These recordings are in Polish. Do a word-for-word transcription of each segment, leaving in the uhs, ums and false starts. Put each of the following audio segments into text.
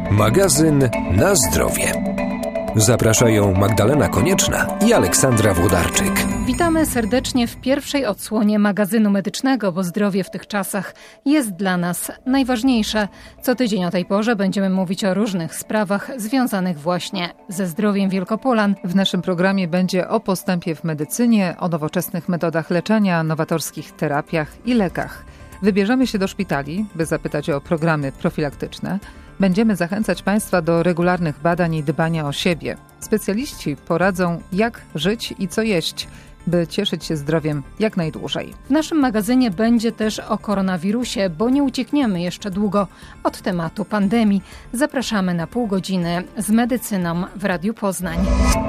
Magazyn Na zdrowie. Zapraszają Magdalena Konieczna i Aleksandra Włodarczyk. Witamy serdecznie w pierwszej odsłonie magazynu medycznego, bo zdrowie w tych czasach jest dla nas najważniejsze. Co tydzień o tej porze będziemy mówić o różnych sprawach związanych właśnie ze zdrowiem Wielkopolan. W naszym programie będzie o postępie w medycynie, o nowoczesnych metodach leczenia, nowatorskich terapiach i lekach. Wybierzemy się do szpitali, by zapytać o programy profilaktyczne. Będziemy zachęcać Państwa do regularnych badań i dbania o siebie. Specjaliści poradzą, jak żyć i co jeść, by cieszyć się zdrowiem jak najdłużej. W naszym magazynie będzie też o koronawirusie, bo nie uciekniemy jeszcze długo od tematu pandemii. Zapraszamy na pół godziny z medycyną w Radiu Poznań.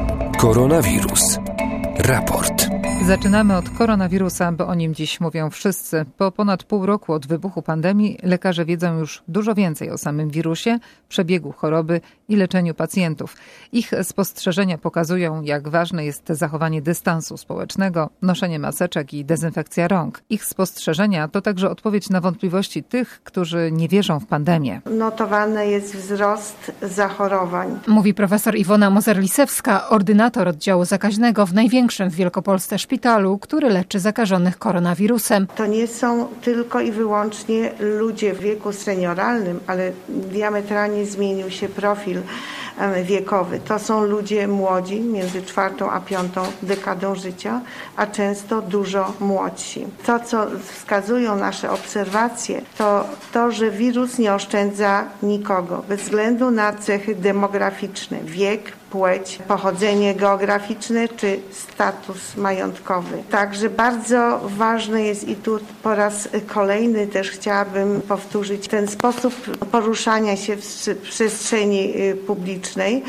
Koronawirus. Raport. Zaczynamy od koronawirusa, bo o nim dziś mówią wszyscy. Po ponad pół roku od wybuchu pandemii lekarze wiedzą już dużo więcej o samym wirusie, przebiegu choroby i leczeniu pacjentów. Ich spostrzeżenia pokazują, jak ważne jest zachowanie dystansu społecznego, noszenie maseczek i dezynfekcja rąk. Ich spostrzeżenia to także odpowiedź na wątpliwości tych, którzy nie wierzą w pandemię. Notowany jest wzrost zachorowań. Mówi profesor Iwona Mozer-Lisewska, ordynator oddziału zakaźnego w największym w Wielkopolsce szpitalu, który leczy zakażonych koronawirusem. To nie są tylko i wyłącznie ludzie w wieku senioralnym, ale diametralnie zmienił się profil wiekowy. To są ludzie młodzi, między czwartą a piątą dekadą życia, a często dużo młodsi. To, co wskazują nasze obserwacje, to to, że wirus nie oszczędza nikogo, bez względu na cechy demograficzne, wiek, płeć, pochodzenie geograficzne czy status majątkowy. Także bardzo ważne jest i tu po raz kolejny też chciałabym powtórzyć ten sposób poruszania się w przestrzeni publicznej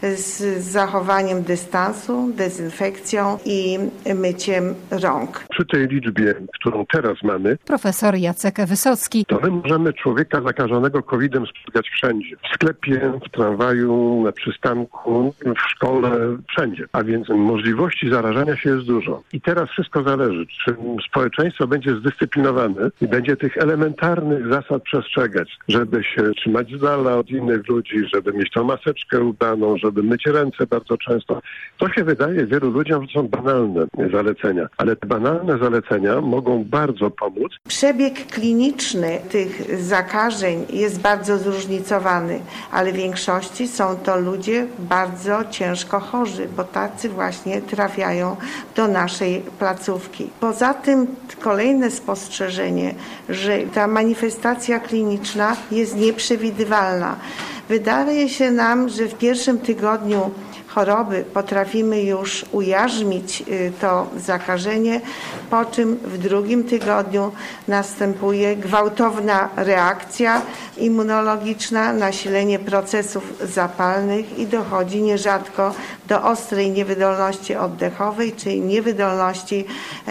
z zachowaniem dystansu, dezynfekcją i myciem rąk. Przy tej liczbie, którą teraz mamy, profesor Jacek Wysocki, to my możemy człowieka zakażonego kowidem spotkać wszędzie. W sklepie, w tramwaju, na przystanku, w szkole, wszędzie. A więc możliwości zarażania się jest dużo. I teraz wszystko zależy, czy społeczeństwo będzie zdyscyplinowane i będzie tych elementarnych zasad przestrzegać, żeby się trzymać z dala od innych ludzi, żeby mieć tą maseczkę udaną, żeby myć ręce bardzo często. To się wydaje wielu ludziom, że są banalne zalecenia, ale te banalne zalecenia mogą bardzo pomóc. Przebieg kliniczny tych zakażeń jest bardzo zróżnicowany, ale w większości są to ludzie bardzo ciężko chorzy, bo tacy właśnie trafiają do naszej placówki. Poza tym kolejne spostrzeżenie, że ta manifestacja kliniczna jest nieprzewidywalna. Wydaje się nam, że w pierwszym tygodniu choroby potrafimy już ujarzmić to zakażenie, po czym w drugim tygodniu następuje gwałtowna reakcja immunologiczna, nasilenie procesów zapalnych i dochodzi nierzadko do ostrej niewydolności oddechowej, czyli niewydolności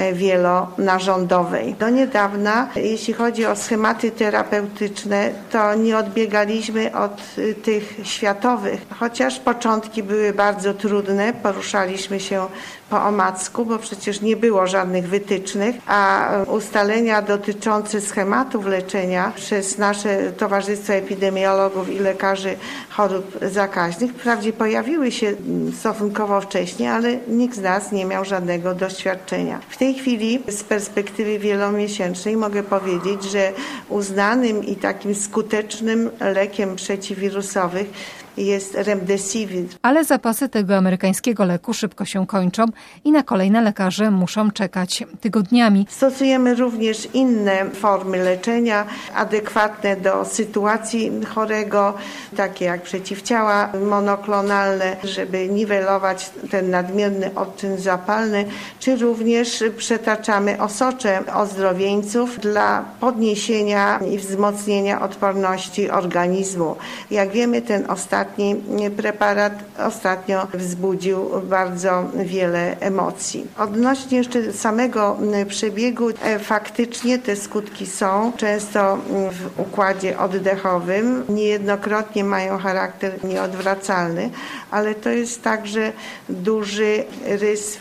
wielonarządowej. Do niedawna, jeśli chodzi o schematy terapeutyczne, to nie odbiegaliśmy od tych światowych, chociaż początki były bardzo bardzo trudne, poruszaliśmy się po omacku, bo przecież nie było żadnych wytycznych, a ustalenia dotyczące schematów leczenia przez nasze Towarzystwo Epidemiologów i Lekarzy Chorób Zakaźnych wprawdzie pojawiły się stosunkowo wcześnie, ale nikt z nas nie miał żadnego doświadczenia. W tej chwili z perspektywy wielomiesięcznej mogę powiedzieć, że uznanym i takim skutecznym lekiem przeciwwirusowych jest Remdesivir. Ale zapasy tego amerykańskiego leku szybko się kończą i na kolejne lekarze muszą czekać tygodniami. Stosujemy również inne formy leczenia adekwatne do sytuacji chorego, takie jak przeciwciała monoklonalne, żeby niwelować ten nadmierny odczyn zapalny, czy również przetaczamy osocze ozdrowieńców dla podniesienia i wzmocnienia odporności organizmu. Jak wiemy, ten ostatni preparat ostatnio wzbudził bardzo wiele emocji. Odnośnie jeszcze samego przebiegu, faktycznie te skutki są często w układzie oddechowym, niejednokrotnie mają charakter nieodwracalny, ale to jest także duży rys w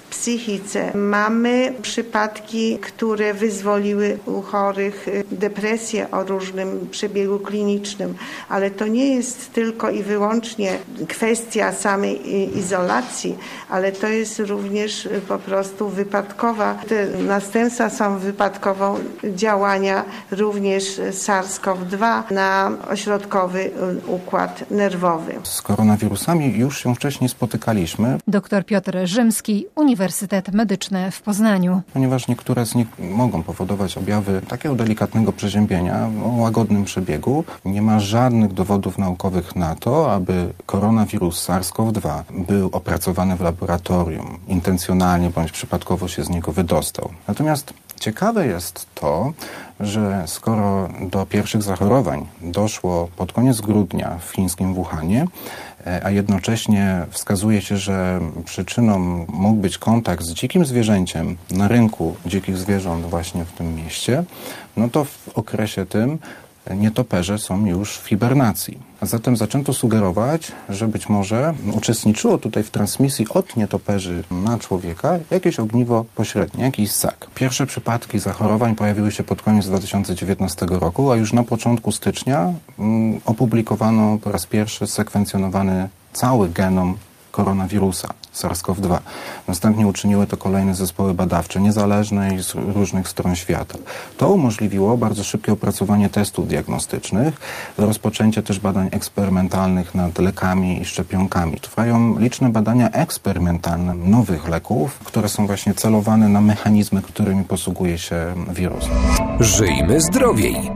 psychice. Mamy przypadki, które wyzwoliły u chorych depresję o różnym przebiegu klinicznym, ale to nie jest tylko i wyłącznie kwestia samej izolacji, ale to jest również po prostu wypadkowa. Te następstwa są wypadkową działania również SARS-CoV dwa na ośrodkowy układ nerwowy. Z koronawirusami już się wcześniej spotykaliśmy. Doktor Piotr Rzymski, Uniwersytet Medyczny w Poznaniu. Ponieważ niektóre z nich mogą powodować objawy takiego delikatnego przeziębienia o łagodnym przebiegu, nie ma żadnych dowodów naukowych na to, aby koronawirus SARS-CoV dwa był opracowany w laboratorium, intencjonalnie bądź przypadkowo się z niego wydostał. Natomiast ciekawe jest to, że skoro do pierwszych zachorowań doszło pod koniec grudnia w chińskim Wuhanie, a jednocześnie wskazuje się, że przyczyną mógł być kontakt z dzikim zwierzęciem na rynku dzikich zwierząt właśnie w tym mieście, no to w okresie tym nietoperze są już w hibernacji. A zatem zaczęto sugerować, że być może uczestniczyło tutaj w transmisji od nietoperzy na człowieka jakieś ogniwo pośrednie, jakiś ssak. Pierwsze przypadki zachorowań pojawiły się pod koniec dwa tysiące dziewiętnastego roku, a już na początku stycznia mm, opublikowano po raz pierwszy sekwencjonowany cały genom koronawirusa SARS-CoV dwa. Następnie uczyniły to kolejne zespoły badawcze, niezależne i z różnych stron świata. To umożliwiło bardzo szybkie opracowanie testów diagnostycznych, rozpoczęcie też badań eksperymentalnych nad lekami i szczepionkami. Trwają liczne badania eksperymentalne nowych leków, które są właśnie celowane na mechanizmy, którymi posługuje się wirus. Żyjmy zdrowiej.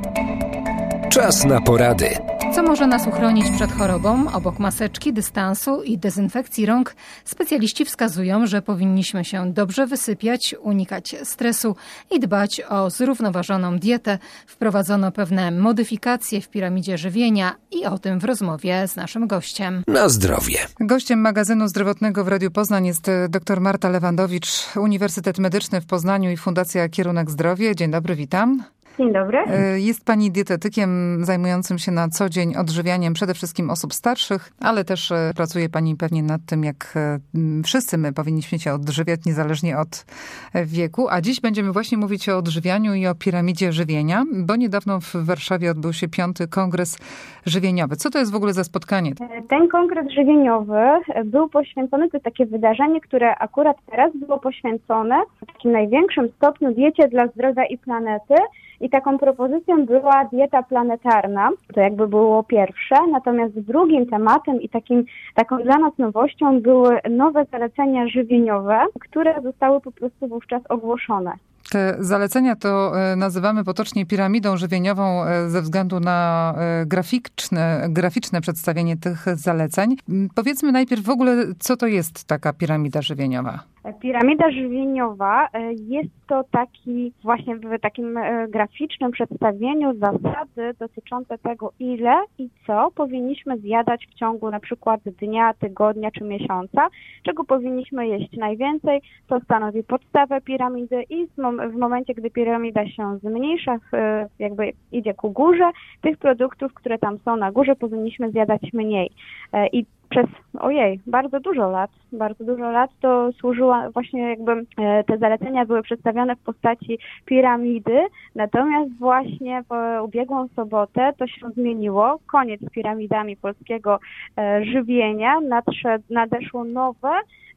Czas na porady. Co może nas uchronić przed chorobą? Obok maseczki, dystansu i dezynfekcji rąk specjaliści wskazują, że powinniśmy się dobrze wysypiać, unikać stresu i dbać o zrównoważoną dietę. Wprowadzono pewne modyfikacje w piramidzie żywienia i o tym w rozmowie z naszym gościem. Na zdrowie. Gościem magazynu zdrowotnego w Radiu Poznań jest dr Marta Lewandowicz, Uniwersytet Medyczny w Poznaniu i Fundacja Kierunek Zdrowie. Dzień dobry, witam. Dzień dobry. Jest pani dietetykiem zajmującym się na co dzień odżywianiem przede wszystkim osób starszych, ale też pracuje pani pewnie nad tym, jak wszyscy my powinniśmy się odżywiać niezależnie od wieku. A dziś będziemy właśnie mówić o odżywianiu i o piramidzie żywienia, bo niedawno w Warszawie odbył się piąty kongres żywieniowy. Co to jest w ogóle za spotkanie? Ten kongres żywieniowy był poświęcony, to jest takie wydarzenie, które akurat teraz było poświęcone w takim największym stopniu diecie dla zdrowia i planety. I taką propozycją była dieta planetarna, to jakby było pierwsze, natomiast drugim tematem i takim, taką dla nas nowością były nowe zalecenia żywieniowe, które zostały po prostu wówczas ogłoszone. Te zalecenia to nazywamy potocznie piramidą żywieniową ze względu na graficzne, graficzne przedstawienie tych zaleceń. Powiedzmy najpierw w ogóle, co to jest taka piramida żywieniowa? Piramida żywieniowa jest to taki właśnie w takim graficznym przedstawieniu zasady dotyczące tego, ile i co powinniśmy zjadać w ciągu na przykład dnia, tygodnia czy miesiąca, czego powinniśmy jeść najwięcej. To stanowi podstawę piramidy i w momencie, gdy piramida się zmniejsza, jakby idzie ku górze, tych produktów, które tam są na górze, powinniśmy zjadać mniej. I przez, ojej, bardzo dużo lat, bardzo dużo lat to służyła właśnie jakby te zalecenia były przedstawione w postaci piramidy, natomiast właśnie w ubiegłą sobotę to się zmieniło, koniec z piramidami polskiego żywienia, nadszedł, nadeszło nowe.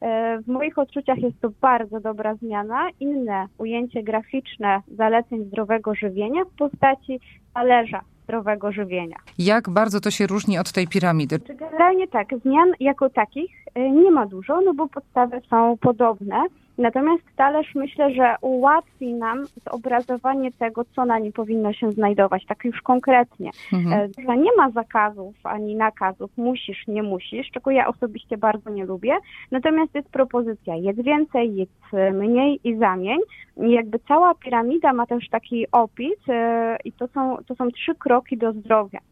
W moich odczuciach jest to bardzo dobra zmiana, inne ujęcie graficzne zaleceń zdrowego żywienia w postaci talerza zdrowego żywienia. Jak bardzo to się różni od tej piramidy? Generalnie tak, zmian jako takich nie ma dużo, no bo podstawy są podobne. Natomiast talerz myślę, że ułatwi nam zobrazowanie tego, co na nim powinno się znajdować, tak już konkretnie. Mhm. Że nie ma zakazów ani nakazów, musisz, nie musisz, czego ja osobiście bardzo nie lubię. Natomiast jest propozycja, jedz więcej, jedz mniej i zamień. I jakby cała piramida ma też taki opis i to są, to są trzy kroki do zdrowia.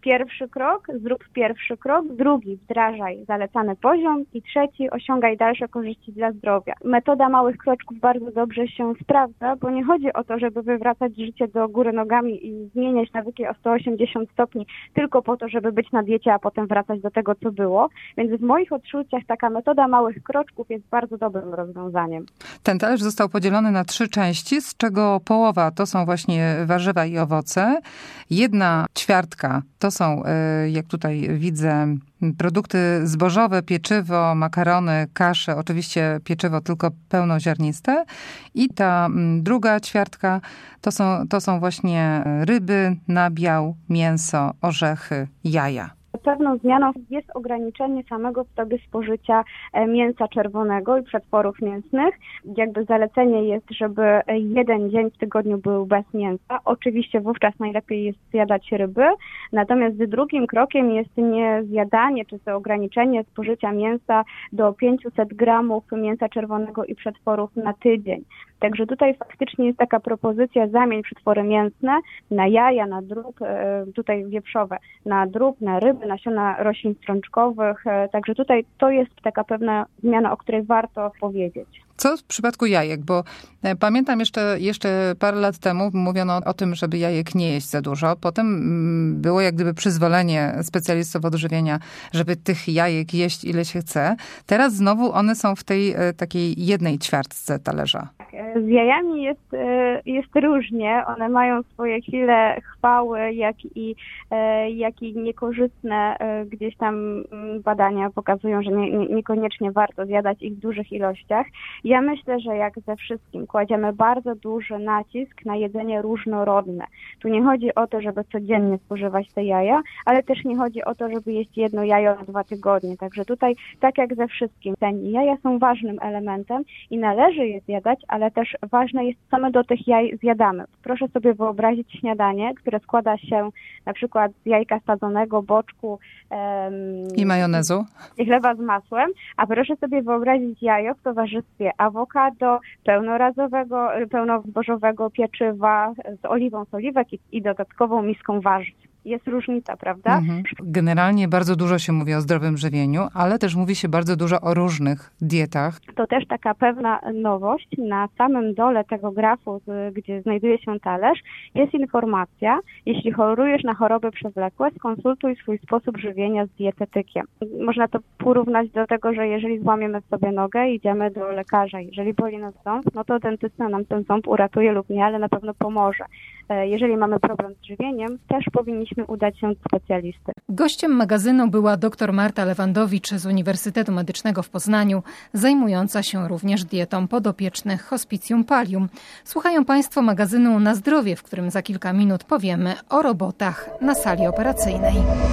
pierwszy krok, zrób pierwszy krok, drugi wdrażaj zalecany poziom i trzeci osiągaj dalsze korzyści dla zdrowia. Metoda małych kroczków bardzo dobrze się sprawdza, bo nie chodzi o to, żeby wywracać życie do góry nogami i zmieniać nawyki o sto osiemdziesiąt stopni tylko po to, żeby być na diecie, a potem wracać do tego, co było. Więc w moich odczuciach taka metoda małych kroczków jest bardzo dobrym rozwiązaniem. Ten talerz został podzielony na trzy części, z czego połowa to są właśnie warzywa i owoce. Jedna ćwiartka to są, jak tutaj widzę, produkty zbożowe, pieczywo, makarony, kasze, oczywiście pieczywo tylko pełnoziarniste. I ta druga ćwiartka to są, to są właśnie ryby, nabiał, mięso, orzechy, jaja. Pewną zmianą jest ograniczenie samego w sobie spożycia mięsa czerwonego i przetworów mięsnych. Jakby zalecenie jest, żeby jeden dzień w tygodniu był bez mięsa. Oczywiście wówczas najlepiej jest zjadać ryby. Natomiast drugim krokiem jest nie zjadanie, czy to ograniczenie spożycia mięsa do pięćset gramów mięsa czerwonego i przetworów na tydzień. Także tutaj faktycznie jest taka propozycja zamień przetwory mięsne na jaja, na drób, tutaj wieprzowe, na drób, na ryby, nasiona roślin strączkowych. Także tutaj to jest taka pewna zmiana, o której warto powiedzieć. Co w przypadku jajek? Bo pamiętam jeszcze, jeszcze parę lat temu mówiono o tym, żeby jajek nie jeść za dużo. Potem było jak gdyby przyzwolenie specjalistów odżywienia, żeby tych jajek jeść ile się chce. Teraz znowu one są w tej takiej jednej ćwiartce talerza. Z jajami jest, jest różnie. One mają swoje chwile chwały, jak i, jak i niekorzystne. Gdzieś tam badania pokazują, że nie, nie, niekoniecznie warto zjadać ich w dużych ilościach. Ja myślę, że jak ze wszystkim kładziemy bardzo duży nacisk na jedzenie różnorodne. Tu nie chodzi o to, żeby codziennie spożywać te jaja, ale też nie chodzi o to, żeby jeść jedno jajo na dwa tygodnie. Także tutaj, tak jak ze wszystkim, jaja są ważnym elementem i należy je zjadać, ale też ważne jest, co my do tych jaj zjadamy. Proszę sobie wyobrazić śniadanie, które składa się na przykład z jajka sadzonego, boczku em, i majonezu i chleba z masłem, a proszę sobie wyobrazić jajo w towarzystwie awokado, pełnorazowego, pełnozbożowego pieczywa z oliwą z oliwek i, i dodatkową miską warzyw. Jest różnica, prawda? Mhm. Generalnie bardzo dużo się mówi o zdrowym żywieniu, ale też mówi się bardzo dużo o różnych dietach. To też taka pewna nowość. Na samym dole tego grafu, gdzie znajduje się talerz, jest informacja, jeśli chorujesz na choroby przewlekłe, skonsultuj swój sposób żywienia z dietetykiem. Można to porównać do tego, że jeżeli złamiemy sobie nogę, idziemy do lekarza. Jeżeli boli nas ząb, no to dentysta nam ten ząb uratuje lub nie, ale na pewno pomoże. Jeżeli mamy problem z żywieniem, też powinniśmy udać się do specjalisty. Gościem magazynu była dr Marta Lewandowicz z Uniwersytetu Medycznego w Poznaniu, zajmująca się również dietą podopiecznych Hospicjum Pallium. Słuchają Państwo magazynu Na Zdrowie, w którym za kilka minut powiemy o robotach na sali operacyjnej.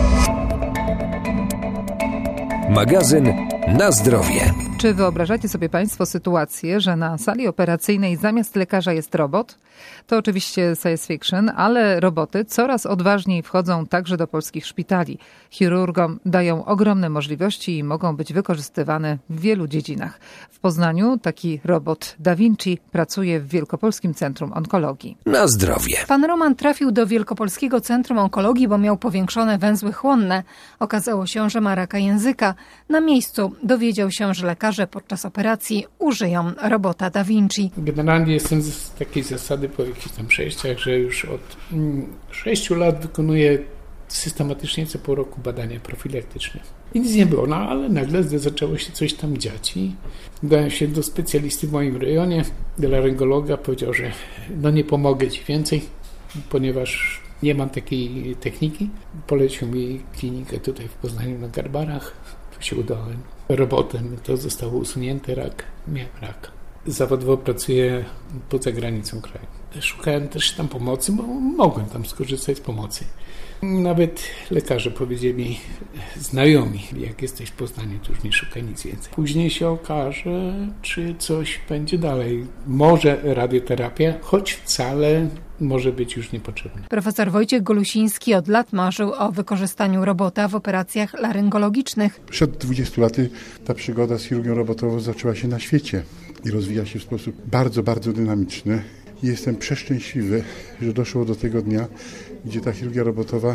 Magazyn Na Zdrowie. Czy wyobrażacie sobie Państwo sytuację, że na sali operacyjnej zamiast lekarza jest robot? To oczywiście science fiction, ale roboty coraz odważniej wchodzą także do polskich szpitali. Chirurgom dają ogromne możliwości i mogą być wykorzystywane w wielu dziedzinach. W Poznaniu taki robot Da Vinci pracuje w Wielkopolskim Centrum Onkologii. Na zdrowie. Pan Roman trafił do Wielkopolskiego Centrum Onkologii, bo miał powiększone węzły chłonne. Okazało się, że ma raka języka. Na miejscu dowiedział się, że lekarze podczas operacji użyją robota Da Vinci. Generalnie jestem z takiej zasady po jakichś tam przejściach, że już od mm, sześciu lat wykonuję systematycznie co pół roku badania profilaktyczne. I nic nie było, no ale nagle zaczęło się coś tam dziać i udałem się do specjalisty w moim rejonie, do laryngologa, powiedział, że no nie pomogę Ci więcej, ponieważ nie mam takiej techniki. Polecił mi klinikę tutaj w Poznaniu na Garbarach, tu się udałem. Robotem to zostało usunięte, rak, miałem rak. Zawodowo pracuję poza granicą kraju. Szukałem też tam pomocy, bo mogłem tam skorzystać z pomocy. Nawet lekarze powiedzieli, znajomi, jak jesteś w Poznaniu, to już nie szukaj nic więcej. Później się okaże, czy coś będzie dalej. Może radioterapia, choć wcale może być już niepotrzebna. Profesor Wojciech Golusiński od lat marzył o wykorzystaniu robota w operacjach laryngologicznych. Przed dwudziestu laty ta przygoda z chirurgią robotową zaczęła się na świecie i rozwija się w sposób bardzo, bardzo dynamiczny. Jestem przeszczęśliwy, że doszło do tego dnia, gdzie ta chirurgia robotowa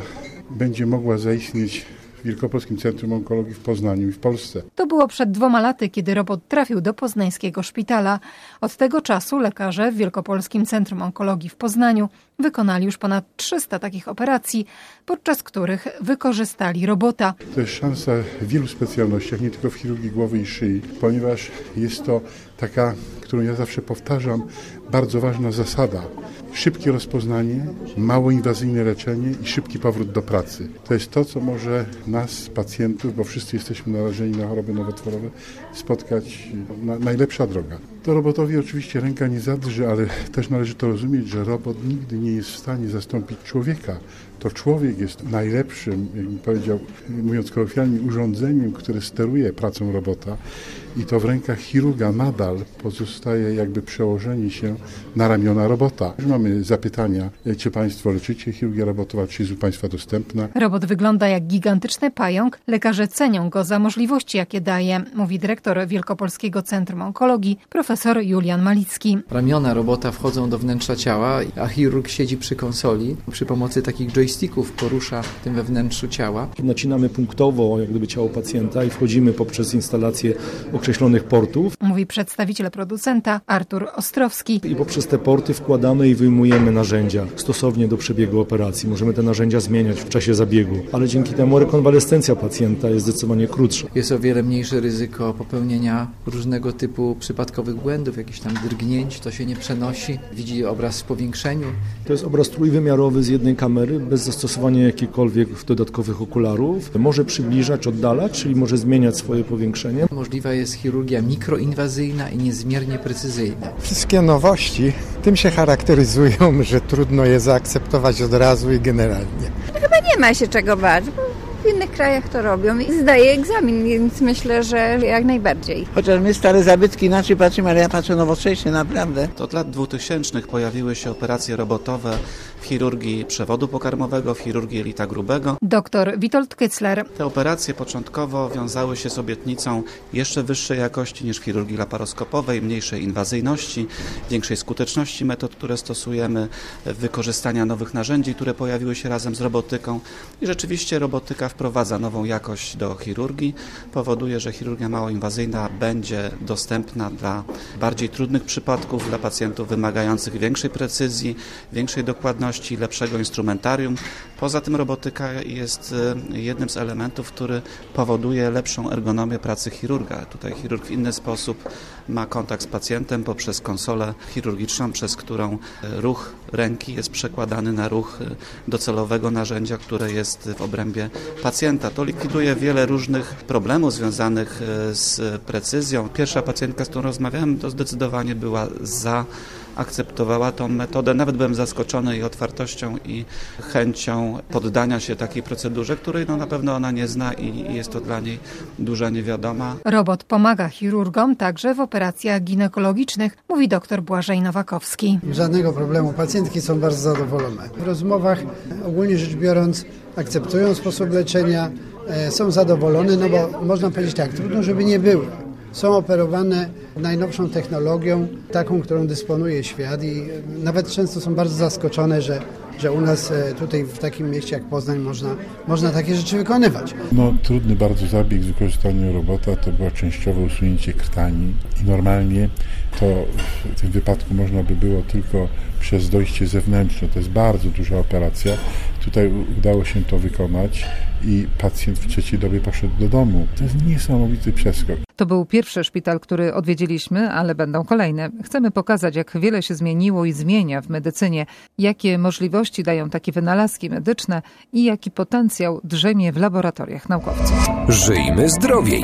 będzie mogła zaistnieć w Wielkopolskim Centrum Onkologii w Poznaniu i w Polsce. To było przed dwoma laty, kiedy robot trafił do poznańskiego szpitala. Od tego czasu lekarze w Wielkopolskim Centrum Onkologii w Poznaniu wykonali już ponad trzysta takich operacji, podczas których wykorzystali robota. To jest szansa w wielu specjalnościach, nie tylko w chirurgii głowy i szyi, ponieważ jest to taka, którą ja zawsze powtarzam, bardzo ważna zasada. Szybkie rozpoznanie, mało inwazyjne leczenie i szybki powrót do pracy. To jest to, co może nas, pacjentów, bo wszyscy jesteśmy narażeni na choroby nowotworowe, spotkać na, najlepsza droga. To robotowi oczywiście ręka nie zadrży, ale też należy to rozumieć, że robot nigdy nie jest w stanie zastąpić człowieka. To człowiek jest najlepszym, jakbym powiedział, mówiąc kolokwialnie, urządzeniem, które steruje pracą robota i to w rękach chirurga nadal pozostaje jakby przełożenie się na ramiona robota. Już mamy zapytania, czy Państwo leczycie chirurgia robotowa, czy jest u Państwa dostępna. Robot wygląda jak gigantyczny pająk. Lekarze cenią go za możliwości, jakie daje, mówi dyrektor Wielkopolskiego Centrum Onkologii, profesor Julian Malicki. Ramiona robota wchodzą do wnętrza ciała, a chirurg siedzi przy konsoli. Przy pomocy takich joysticków porusza w tym wewnętrzu ciała. Nacinamy punktowo jak gdyby ciało pacjenta i wchodzimy poprzez instalację określonych portów. Mówi przedstawiciel producenta Artur Ostrowski. I poprzez te porty wkładamy i wyjmujemy narzędzia stosownie do przebiegu operacji. Możemy te narzędzia zmieniać w czasie zabiegu, ale dzięki temu rekonwalescencja pacjenta jest zdecydowanie krótsza. Jest o wiele mniejsze ryzyko popełnienia różnego typu przypadkowych błędów, jakichś tam drgnięć, to się nie przenosi. Widzi obraz w powiększeniu. To jest obraz trójwymiarowy z jednej kamery, bez zastosowania jakichkolwiek dodatkowych okularów. Może przybliżać, oddalać, czyli może zmieniać swoje powiększenie. Możliwa jest chirurgia mikroinwazyjna i niezmiernie precyzyjna. Wszystkie nowości tym się charakteryzują, że trudno je zaakceptować od razu i generalnie. Chyba nie ma się czego bać. W innych krajach to robią i zdaję egzamin, więc myślę, że jak najbardziej. Chociaż my stare zabytki inaczej patrzymy, ale ja patrzę nowocześnie, naprawdę. To od lat dwutysięcznych pojawiły się operacje robotowe w chirurgii przewodu pokarmowego, w chirurgii jelita grubego. Doktor Witold Kycler. Te operacje początkowo wiązały się z obietnicą jeszcze wyższej jakości niż w chirurgii laparoskopowej, mniejszej inwazyjności, większej skuteczności metod, które stosujemy, wykorzystania nowych narzędzi, które pojawiły się razem z robotyką. I rzeczywiście robotyka wprowadza nową jakość do chirurgii, powoduje, że chirurgia małoinwazyjna będzie dostępna dla bardziej trudnych przypadków, dla pacjentów wymagających większej precyzji, większej dokładności, lepszego instrumentarium. Poza tym robotyka jest jednym z elementów, który powoduje lepszą ergonomię pracy chirurga. Tutaj chirurg w inny sposób ma kontakt z pacjentem poprzez konsolę chirurgiczną, przez którą ruch ręki jest przekładany na ruch docelowego narzędzia, które jest w obrębie pacjenta. To likwiduje wiele różnych problemów związanych z precyzją. Pierwsza pacjentka, z którą rozmawiałem, to zdecydowanie była za, akceptowała tą metodę. Nawet byłem zaskoczony jej otwartością i chęcią poddania się takiej procedurze, której no, na pewno ona nie zna i jest to dla niej duża niewiadoma. Robot pomaga chirurgom także w operacjach ginekologicznych, mówi dr Błażej Nowakowski. Żadnego problemu. Pacjentki są bardzo zadowolone. W rozmowach, ogólnie rzecz biorąc, akceptują sposób leczenia, są zadowolone, no bo można powiedzieć tak, trudno, żeby nie było. Są operowane najnowszą technologią, taką, którą dysponuje świat i nawet często są bardzo zaskoczone, że, że u nas tutaj w takim mieście jak Poznań można, można takie rzeczy wykonywać. No, trudny bardzo zabieg z wykorzystaniem robota to było częściowe usunięcie krtani i normalnie to w tym wypadku można by było tylko przez dojście zewnętrzne. To jest bardzo duża operacja. Tutaj udało się to wykonać i pacjent w trzeciej dobie poszedł do domu. To jest niesamowity przeskok. To był pierwszy szpital, który odwiedziliśmy, ale będą kolejne. Chcemy pokazać, jak wiele się zmieniło i zmienia w medycynie, jakie możliwości dają takie wynalazki medyczne i jaki potencjał drzemie w laboratoriach naukowców. Żyjmy zdrowiej.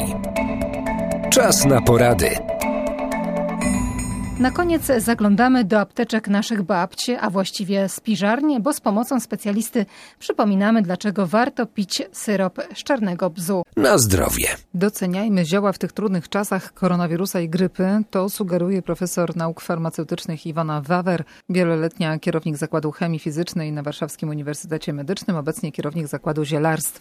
Czas na porady. Na koniec zaglądamy do apteczek naszych babci, a właściwie spiżarni, bo z pomocą specjalisty przypominamy, dlaczego warto pić syrop z czarnego bzu. Na zdrowie. Doceniajmy zioła w tych trudnych czasach koronawirusa i grypy. To sugeruje profesor nauk farmaceutycznych Iwona Wawer, wieloletnia kierownik Zakładu Chemii Fizycznej na Warszawskim Uniwersytecie Medycznym, obecnie kierownik Zakładu Zielarstwa.